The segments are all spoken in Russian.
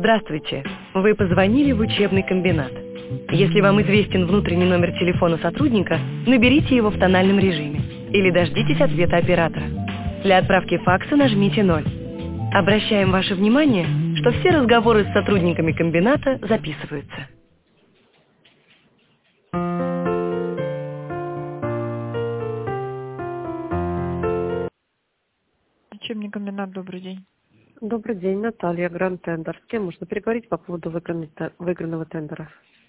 Здравствуйте. Вы позвонили в учебный комбинат. Если вам известен внутренний номер телефона сотрудника, наберите его в тональном режиме или дождитесь ответа оператора. Для отправки факса нажмите 0. Обращаем ваше внимание, что все разговоры с сотрудниками комбината записываются. Учебный комбинат, добрый день. Добрый день, Наталья, Гранд Тендер. С кем можно переговорить по поводу выигранного тендера?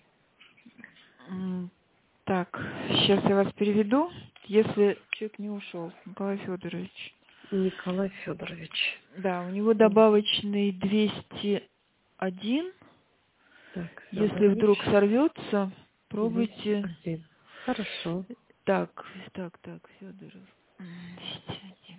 Так, сейчас я вас переведу, если человек не ушел. Николай Федорович. Николай Федорович. Да, у него добавочный 201. Так, если вдруг сорвется, пробуйте. 201. Хорошо. Так, Федоров. 201.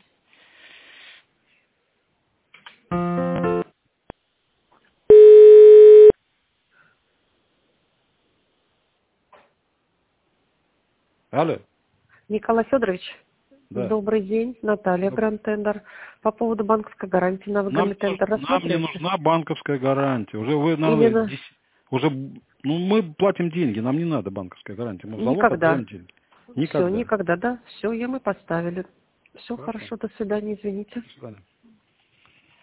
Алло. Николай Федорович. Да. Добрый день, Наталья, Гранд Тендер. По поводу банковской гарантии на выигранный тендер Нам не рассмотрите? нужна банковская гарантия. Уже вы Именно. мы платим деньги, нам не надо банковская гарантия. Мы в залог отдаем деньги. Никогда. Все, никогда, да. Все, мы поставили. Все, хорошо, до свидания, извините. До свидания.